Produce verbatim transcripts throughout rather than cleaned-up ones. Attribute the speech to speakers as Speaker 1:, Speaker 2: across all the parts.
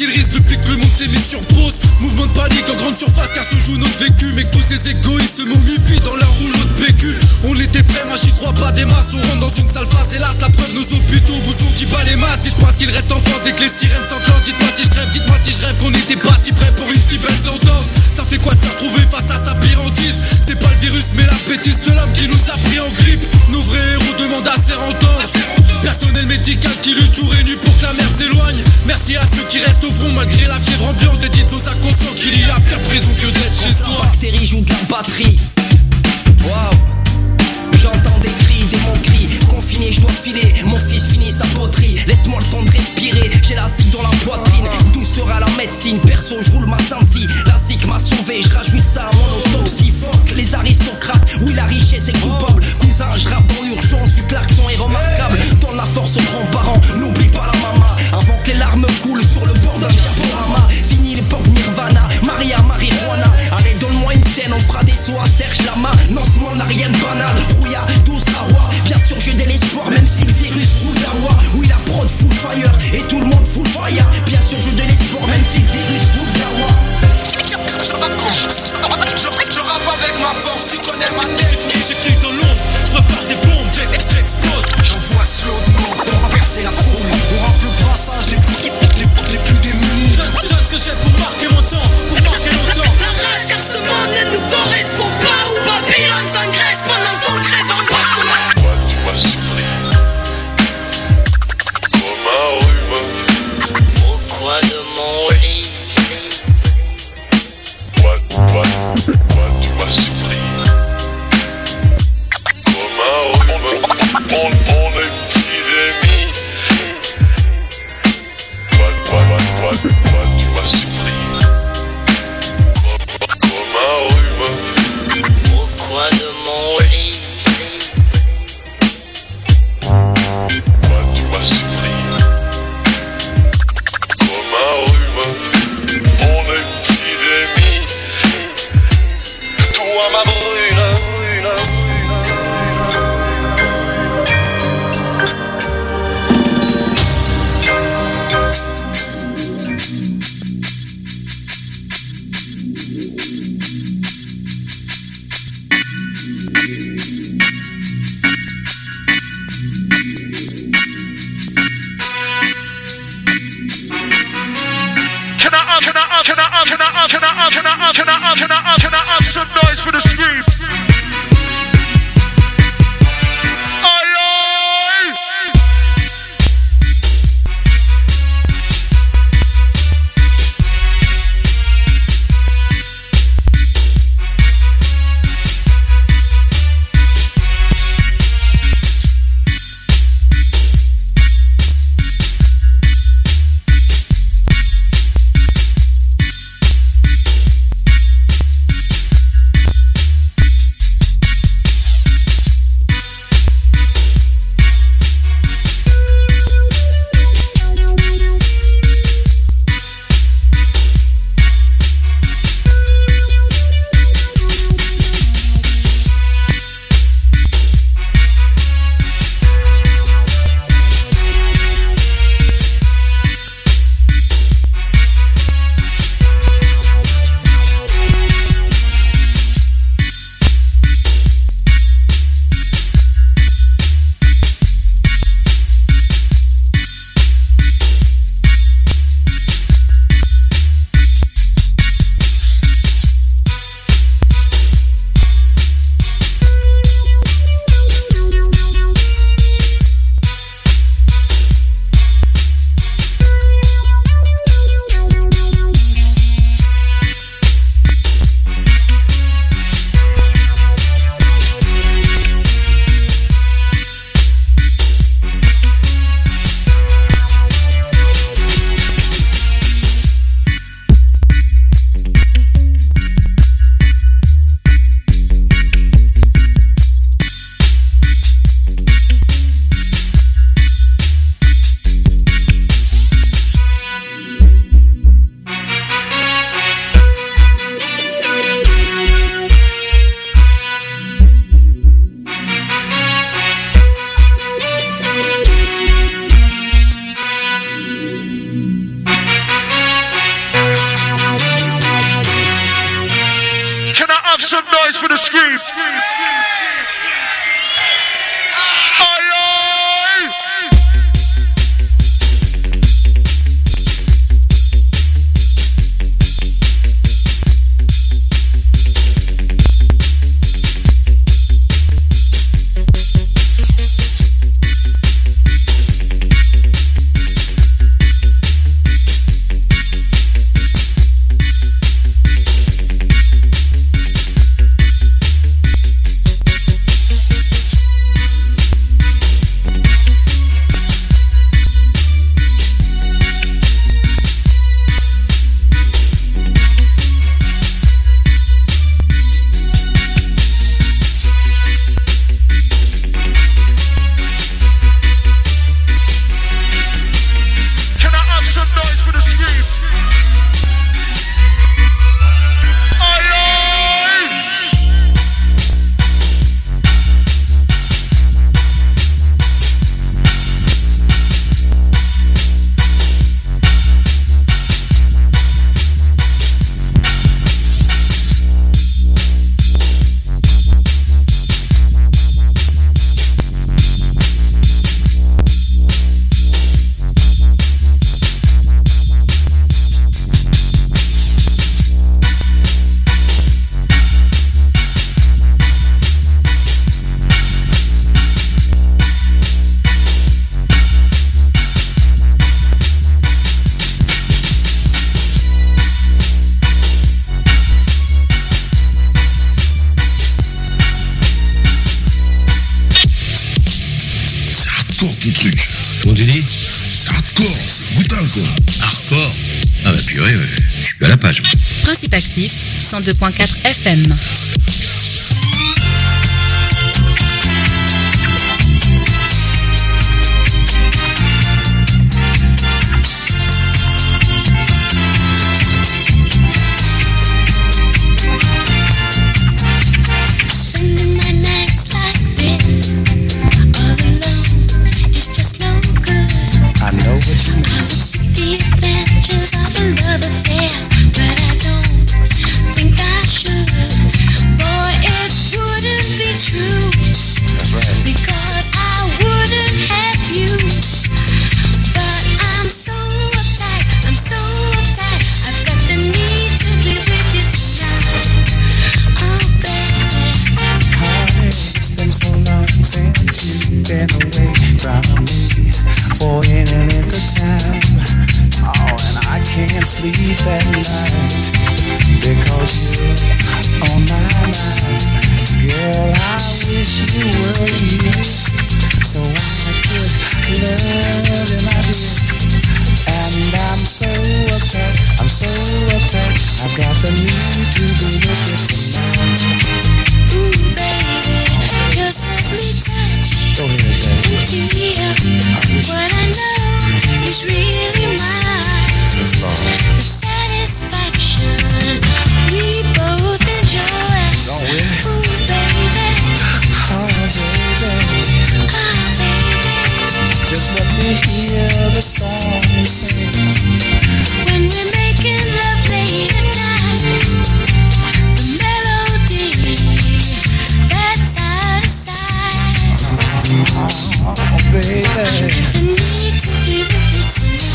Speaker 1: qu'il risque depuis que le monde s'est mis sur pause. Mouvement de panique en grande surface car se joue notre vécu. Mais que tous ces égoïstes se momifient dans leur rouleau de P Q. On était prêts, moi j'y crois pas des masses. On rentre dans une sale phase, hélas la preuve nos hôpitaux vous ont dit pas les masses. Dites-moi ce qu'il reste en France dès que les sirènes s'enclenchent. Dites-moi si je rêve, dites-moi si je rêve qu'on n'était pas si prêt pour une si belle sentence. Ça fait quoi de se retrouver face à sa pire hantise? C'est pas le virus mais la bêtise de l'homme qui nous a pris en grippe. Nos vrais héros demandent à ses rentences. Personnel médical qui lutte jour et nuit pour que la merde s'éloigne. Merci à ceux qui restent au front malgré la fièvre ambiante. Et dites aux inconscients qu'il y a pire prison que d'être chez soi.
Speaker 2: La bactérie joue de la batterie. Waouh. J'entends des cris, des mots cris. Confiné, je dois filer. Mon fils finit sa poterie. Laisse-moi le temps de respirer. J'ai la zig dans la poitrine. D'où sera la médecine? Perso, je roule ma Sansi. La zig m'a sauvé. Je rajoute ça à mon autopsie. Fuck les aristocrates. Oui, la richesse est coupable. Cousin, je rappe dans l'urgence. Du klaxon est remarquable. Donne la force aux grands-parents. N'oublie pas la maman. Avant que les larmes coulent sur le bord d'un diaporama. Fini l'époque Nirvana. Maria, marijuana. Allez, donne-moi une scène. On fera des sauts à Serge Lama. Non, ce monde n'a rien de banal. Rouillard, douze Kawa. Bien sûr, j'ai de l'espoir. Même si le virus fout d'awa. Oui, la prod full fire. Et tout le monde full fire. Bien sûr, j'ai de l'espoir. Même si le virus fout d'awa. Je rappe avec ma force. Tu connais ma technique.
Speaker 1: J'écris dans l'ombre. Je prépare des bombes. J'explose.
Speaker 2: J'envoie slow de mort. On va percer la foule. On rappe le brassage des plus, des, des plus démunis.
Speaker 1: Je donne ce que j'ai pour marquer mon temps. Pour marquer longtemps.
Speaker 3: La rage car ce monde ne nous correspond pas. Ou Babylone s'engraisse pendant qu'on crève en bas.
Speaker 4: Toi tu m'as surpris comme un rhume
Speaker 3: Au coin de mon lit.
Speaker 4: Toi, toi, toi tu m'as surpris comme un rhume Mon, mon épidémie. Toi, toi, toi, toi, toi tu m'as surpris comme, comme un rhume
Speaker 3: Au coin de mon lit.
Speaker 4: Toi tu m'as surpris comme un rhume Mon épidémie. Toi ma brune.
Speaker 5: Can I up, can I up, can I up, can I up, can I up, can I up, can I up, can I up, can I up some noise for the streets? Aye, aye. streets. Aye, aye.
Speaker 6: hardcore ton truc.
Speaker 7: Comment tu dis?
Speaker 6: C'est hardcore, c'est brutal quoi.
Speaker 7: Hardcore? Ah bah purée, ouais, je suis à la page moi.
Speaker 8: Principe actif, cent deux point quatre F M.
Speaker 9: Sleep at night because you're on my mind. Girl, I wish you were here so I could love you, my dear. And I'm so uptight, I'm so uptight. I've got the need to be with you tonight. Ooh, baby, just let me touch. Go ahead, baby. And feel what I know is really mine. The satisfaction we both enjoy. Don't we? Ooh, baby. Oh, baby. Oh, baby. Just let me hear the song sing. When we're making love late at night, the melody that's out of sight. Oh, baby. I got the need to be with you tonight.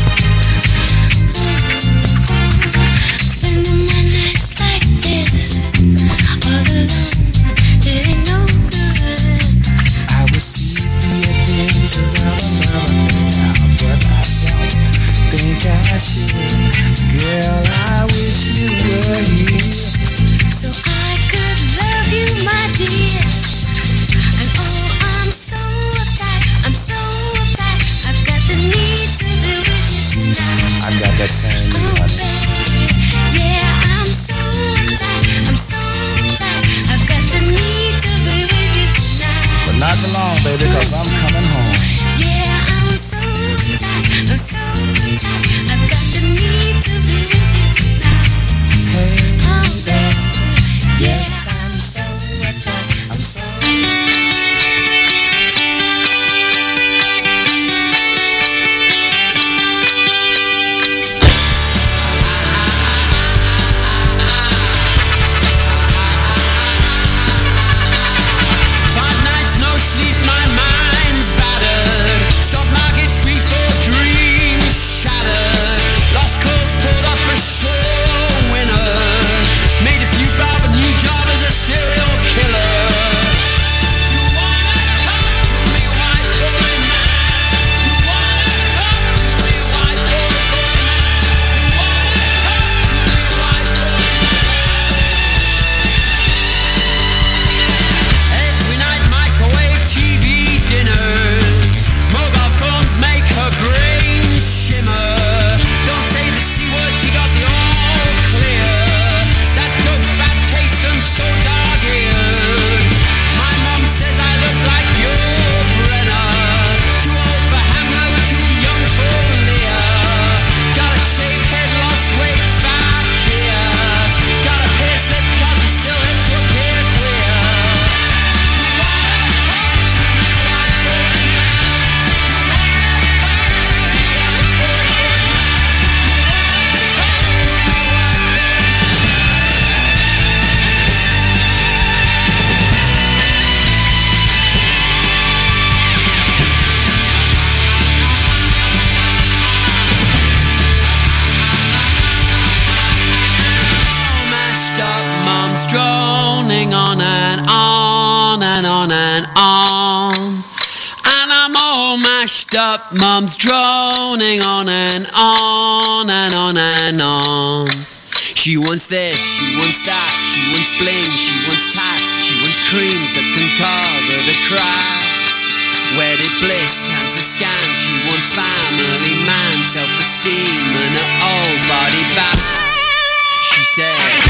Speaker 9: I should. Girl, I wish you were here so I could love you, my dear. And oh, I'm so uptight, I'm so uptight. I've got the need to be with you tonight. I've got that same need, oh, baby. Yeah, I'm so uptight, I'm so uptight. I've got the need to be with you tonight. But not for long, baby, cause I'm coming home. Yeah, I'm so uptight, I'm so uptight. I've got the need to be with you tonight. Hey, oh, baby. Yes, I'm so uptight, I'm so
Speaker 10: and on. And I'm all mashed up, mum's droning on and on and on and on. She wants this, she wants that, she wants bling, she wants tat, she wants creams that can cover the cracks. Wedded bliss, cancer scan, she wants family man, self-esteem and her old body back. She said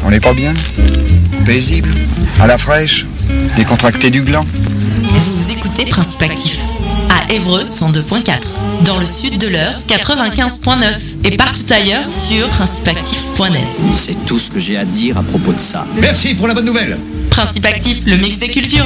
Speaker 11: On n'est pas bien? Paisible? À la fraîche? Décontracté du gland?
Speaker 12: Vous écoutez Principe Actif à Évreux cent deux point quatre, dans le sud de l'Eure quatre-vingt-quinze point neuf et partout ailleurs sur principe actif point net.
Speaker 2: C'est tout ce que j'ai à dire à propos de ça.
Speaker 13: Merci pour la bonne nouvelle.
Speaker 12: Principe Actif, le mix des cultures.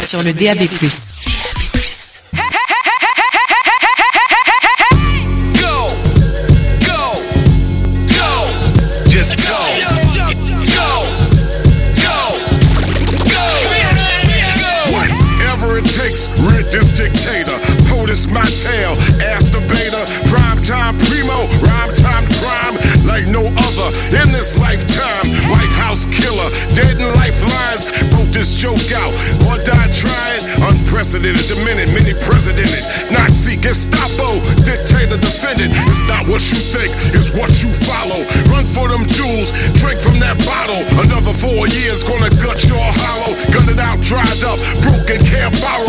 Speaker 12: sur le D A B plus.
Speaker 13: Just go, go, go, go, whatever it takes, rid this dictator, POTUS my tail, ask the beta, prime time primo, rhyme time crime, like no other in this lifetime, White House killer, dead in lifelines, wrote this joke out, or died trying, unprecedented, the minute, many presidented, Nazi, Gestapo, dictator, defendant, it's not what you think, it's what you follow, run for them jewels, drink from that bottle, another four years gonna gut your hollow, gun it out, dried up, broken, can't borrow.